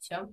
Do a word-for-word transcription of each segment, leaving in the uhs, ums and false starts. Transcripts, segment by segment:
Все.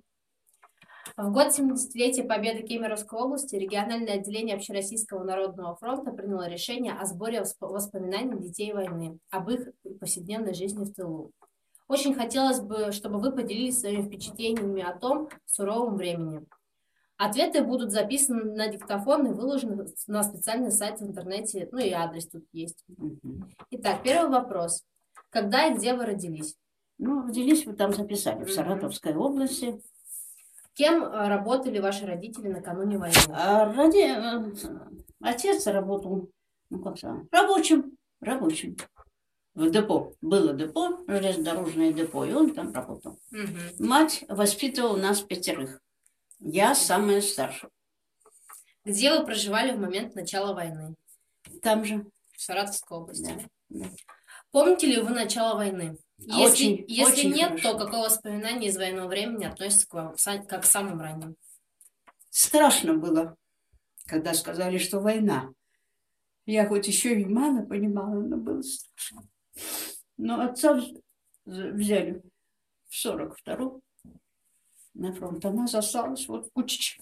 В год семидесятилетия Победы Кемеровской области региональное отделение Общероссийского народного фронта приняло решение о сборе воспоминаний детей войны, об их повседневной жизни в тылу. Очень хотелось бы, чтобы вы поделились своими впечатлениями о том суровом времени. Ответы будут записаны на диктофон и выложены на специальный сайт в интернете, ну и адрес тут есть. Итак, первый вопрос. Когда и где вы родились? Ну, родились вы там записали, в Саратовской области. Кем работали ваши родители накануне войны? А, ради... Отец работал, ну как сказать, рабочим, рабочим. В депо. Было депо, железнодорожное депо, и он там работал. Угу. Мать воспитывала нас пятерых. Я самая старшая. Где вы проживали в момент начала войны? Там же. В Саратовской области. Да, да. Помните ли вы начало войны? Если, очень, если очень нет, хорошо. то какое воспоминание из военного времени относится к вам как к самым ранним? Страшно было, когда сказали, что война. Я хоть еще и мало понимала, но было страшно. Но отца взяли в сорок втором на фронт. Она осталась вот в кучечке.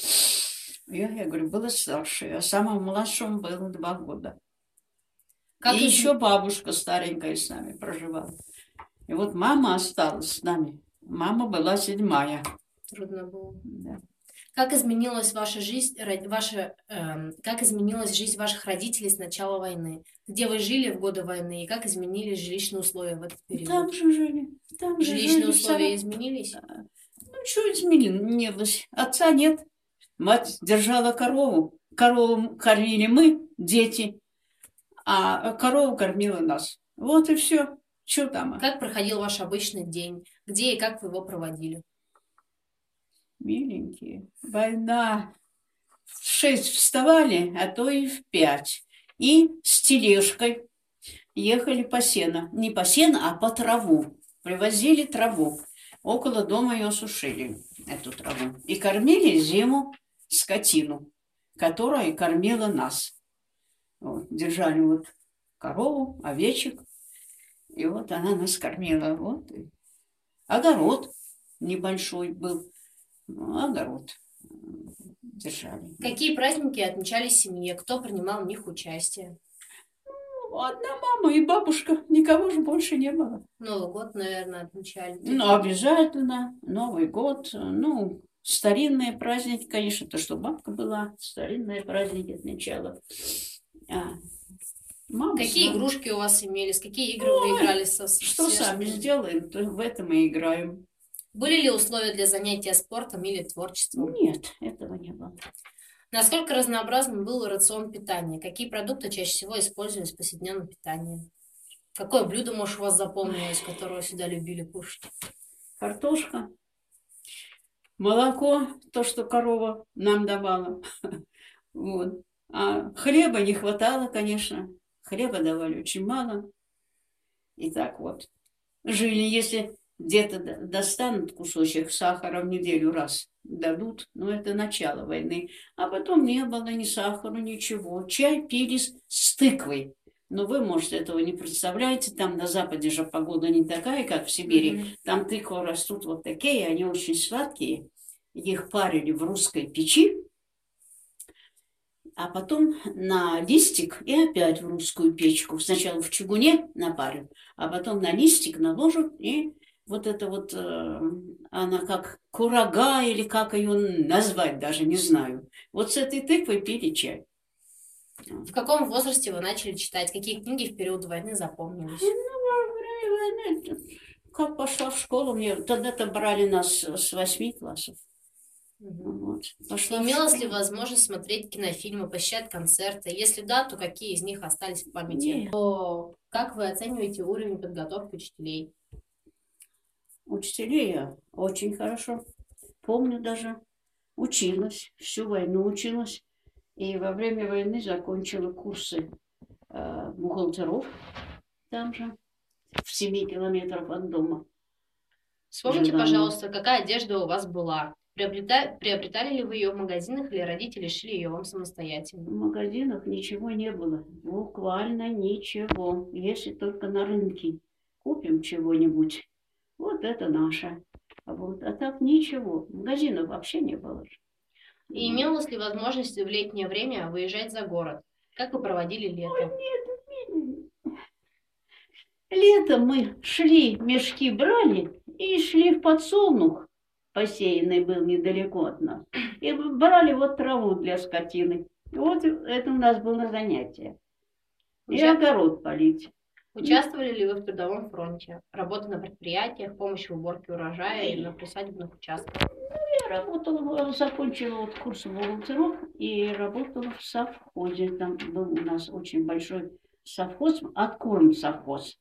Я, я говорю, была старшая, а самому младшему было два года. Как и из... еще бабушка старенькая с нами проживала. И вот мама осталась с нами. Мама была седьмая. Трудно было. Да. Как изменилась ваша жизнь, ваша, э, как изменилась жизнь ваших родителей с начала войны? Где вы жили в годы войны и как изменились жилищные условия в этот период? Там же жили. Там же жилищные жили, условия Сарат... изменились? Ну, что изменилось? Отца нет. Мать держала корову. Корову кормили мы, дети, а корову кормила нас. Вот и все. Что там? Как проходил ваш обычный день? Где и как вы его проводили? Миленькие, война. В шесть вставали, а то и в пять. И с тележкой ехали по сено. Не по сено, а по траву. Привозили траву. Около дома ее сушили, эту траву. И кормили зиму скотину, которая кормила нас. Вот, держали вот корову, овечек. И вот она нас кормила. Вот. Огород небольшой был. Ну, огород держали. Какие праздники отмечались в семье? Кто принимал в них участие? Ну, одна мама и бабушка. Никого же больше не было. Новый год, наверное, отмечали. Ну, обязательно. Новый год. Ну, старинные праздники, конечно, то, что бабка была, старинные праздники отмечала. А, мама какие сама. игрушки у вас имелись? Какие игры Ой, вы играли со Что сами сделаем, то в этом и играем. Были ли условия для занятия спортом или творчеством? Нет, этого не было. Насколько разнообразным был рацион питания? Какие продукты чаще всего использовались в повседневном питании? Какое блюдо, может, у вас запомнилось, которое всегда любили кушать? Картошка, молоко, то, что корова нам давала. Вот. А хлеба не хватало, конечно. Хлеба давали очень мало. И так вот. Жили, если где-то достанут кусочек сахара в неделю раз, дадут, но это начало войны. А потом не было ни сахара, ничего. Чай пили с тыквой. Но вы, может, этого не представляете. Там на Западе же погода не такая, как в Сибири. Mm-hmm. Там тыквы растут вот такие, они очень сладкие. Их парили в русской печи. А потом на листик и опять в русскую печку. Сначала в чугуне напарим, а потом на листик наложим, и вот это вот, э, она как курага, или как ее назвать даже, не знаю. Вот с этой тыквой пили чай. В каком возрасте вы начали читать? Какие книги в период войны запомнились? Ну, во время войны, как пошла в школу, мне тогда-то брали нас с восьми классов. Вот. Имелась ли возможность смотреть кинофильмы, посещать концерты? Если да, то какие из них остались в памяти? То как вы оцениваете уровень подготовки учителей? Учителей я очень хорошо помню даже. Училась, всю войну училась. И во время войны закончила курсы э, бухгалтеров там же, в семи километрах от дома. Вспомните, пожалуйста, какая одежда у вас была? Приобрета... Приобретали ли вы ее в магазинах или родители шили ее вам самостоятельно? В магазинах ничего не было. Буквально ничего. Если только на рынке купим чего-нибудь. Вот это наше. Вот. А так ничего. Магазинов вообще не было. И имелось ли возможность в летнее время выезжать за город? Как вы проводили лето? Ой, нет, нет. Летом мы шли, мешки брали и шли в подсолнух, посеянный был недалеко от нас, и брали вот траву для скотины. И вот это у нас было занятие. И Уча- огород полить. Участвовали ли вы в трудовом фронте? Работа на предприятиях, помощь в уборке урожая или на присадебных участках? Я работала, закончила вот курс бухгалтеров и работала в совхозе. Там был у нас очень большой совхоз, откорм совхоз.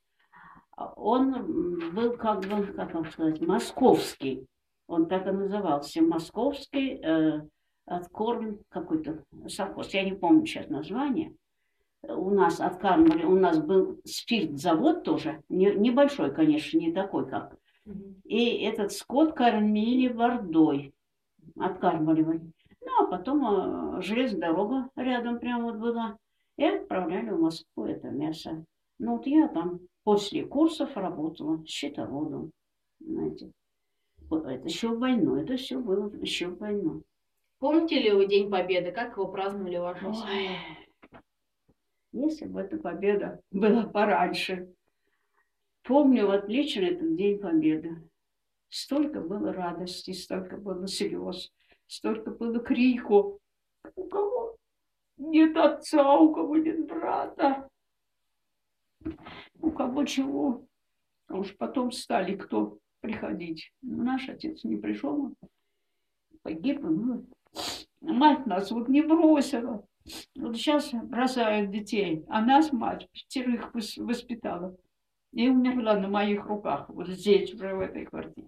Он был как бы, как вам сказать, московский. Он так и назывался. Московский э, откорм какой-то совхоз. Я не помню сейчас название. У нас откармливали, у нас был спиртзавод тоже. Не, небольшой, конечно, не такой, как. И этот скот кормили водой. Откармливали. Ну, а потом э, железная дорога рядом прямо вот была. И отправляли в Москву это мясо. Ну, вот я там после курсов работала счетоводом. Знаете. Вот это еще в войну. Это все было еще в войну. Помните ли вы День Победы? Как его праздновали в вашей Ой, семье? если бы эта победа была пораньше. Помню отлично этот День Победы. Столько было радости, столько было слез, столько было крику. У кого нет отца, у кого нет брата, у кого чего. А уж потом стали кто приходить. Но наш отец не пришел, он погиб. Ну, мать нас вот не бросила. Вот сейчас бросают детей, а нас мать пятерых воспитала. И умерла на моих руках, вот здесь, уже в этой квартире.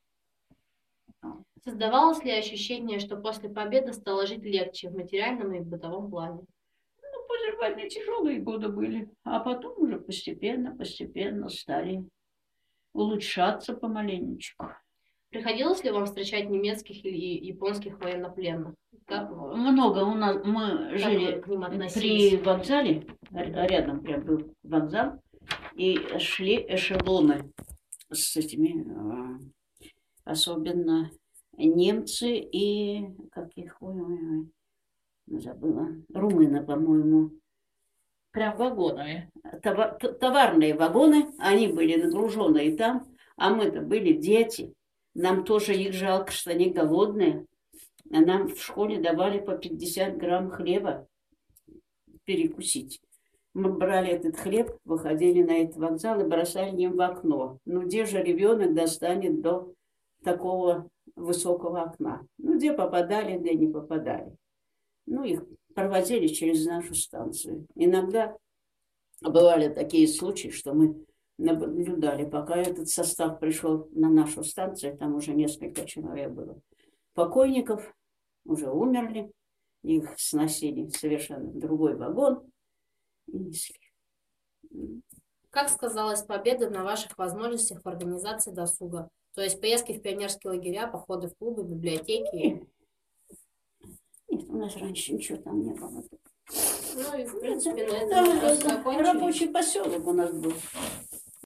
Создавалось ли ощущение, что после победы стало жить легче в материальном и в бытовом плане? Ну, после войны тяжелые годы были, а потом уже постепенно, постепенно стали улучшаться помаленечку. Приходилось ли вам встречать немецких или японских военнопленных? Как, Много у нас, мы как жили вы к ним при относились? вокзале, рядом прям был вокзал, и шли эшелоны с этими, э, особенно немцы и каких, ой, ой, ой, забыла, румыны, по-моему, прям вагонами, Товар, товарные вагоны, они были нагруженные там, а мы-то были дети, нам тоже их жалко, что они голодные, а нам в школе давали по пятьдесят грамм хлеба перекусить. Мы брали этот хлеб, выходили на этот вокзал и бросали им в окно. Ну, где же ребенок достанет до такого высокого окна? Ну, где попадали, где не попадали. Ну, их проводили через нашу станцию. Иногда бывали такие случаи, что мы наблюдали, пока этот состав пришел на нашу станцию, там уже несколько человек было. Покойников уже умерли, их сносили в совершенно другой вагон и несли. Как сказалась победа на ваших возможностях в организации досуга? То есть поездки в пионерские лагеря, походы в клубы, библиотеки? Нет, у нас раньше ничего там не было. Ну и в принципе на этом Да, вопросы да, закончились. рабочий поселок у нас был.